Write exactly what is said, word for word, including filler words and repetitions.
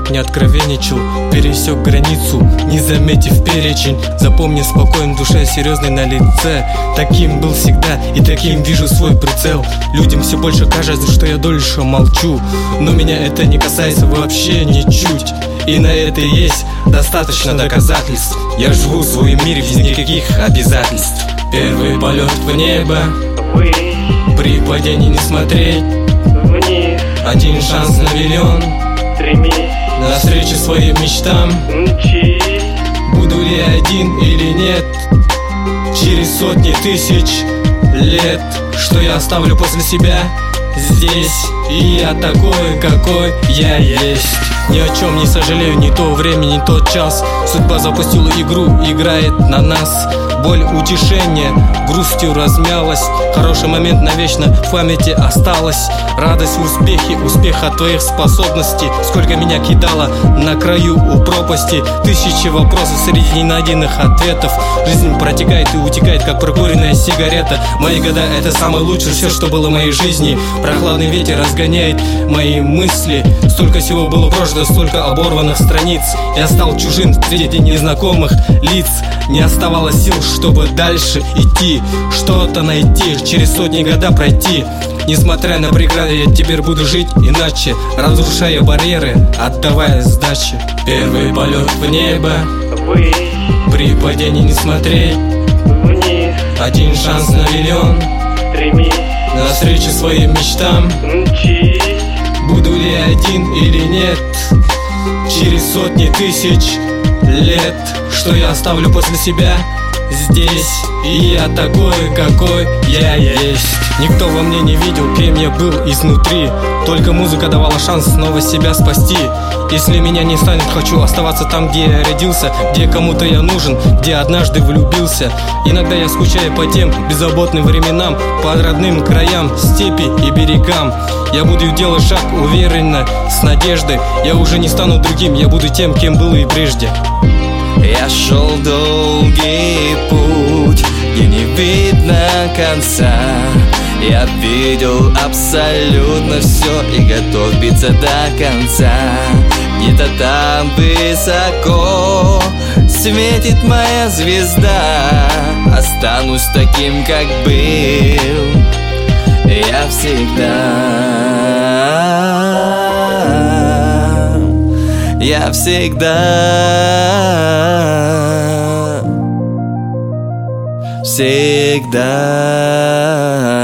не откровенничал, пересек границу, не заметив перечень. Запомни, спокоен в душе, серьезный на лице. Таким был всегда и таким вижу свой прицел. Людям все больше кажется, что я дольше молчу, но меня это не касается вообще ничуть. И на это есть достаточно доказательств. Я живу в своем мире без никаких обязательств. Первый полет в небо, Вы при падении не смотреть, вниз один шанс на миллион, стремись, навстречу своим мечтам. мчись. Буду ли один или нет, через сотни тысяч лет, что я оставлю после себя здесь. И я такой, какой я есть. Ни о чем не сожалею, ни то время, ни тот час. Судьба запустила игру, играет на нас. Боль, утешение, грустью размялась. Хороший момент навечно в памяти осталось. Радость, успехи, успех от твоих способностей. Сколько меня кидало на краю у пропасти. Тысячи вопросов среди ненайденных ответов. Жизнь протекает и утекает, как прокуренная сигарета. Мои года — это самое лучшее, все, что было в моей жизни. Прохладный ветер разгоняет мои мысли. Столько всего было прожито, столько оборванных страниц. Я стал чужим среди незнакомых лиц. Не оставалось сил, чтобы дальше идти, что-то найти, через сотни года пройти. Несмотря на преграды, я теперь буду жить иначе, разрушая барьеры, отдавая сдачи. Первый полет в небо, Вы при падении не смотреть, вниз один шанс на миллион, стремись, навстречу своим мечтам. мчись. Буду ли один или нет, через сотни тысяч лет, что я оставлю после себя здесь. И я такой, какой я есть. Никто во мне не видел, кем я был изнутри. Только музыка давала шанс снова себя спасти. Если меня не станет, хочу оставаться там, где я родился, где кому-то я нужен, где однажды влюбился. Иногда я скучаю по тем беззаботным временам, по родным краям, степи и берегам. Я буду делать шаг уверенно, с надеждой. Я уже не стану другим, я буду тем, кем был и прежде. Я шел долгий путь, где не видно конца. Я видел абсолютно все и готов биться до конца. Где-то там высоко светит моя звезда. Останусь таким, как был я всегда. Я всегда, всегда.